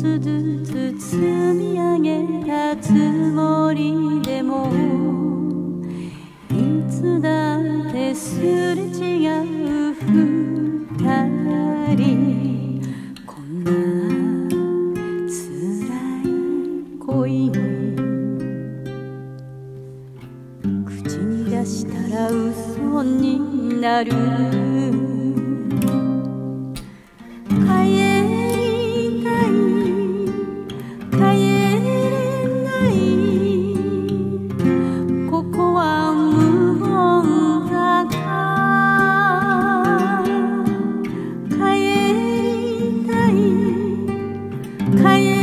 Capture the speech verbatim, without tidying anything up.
つずつ積み上げたつもりでもいつだってすれ違う二人こんな辛い恋に口に出したら嘘になる帰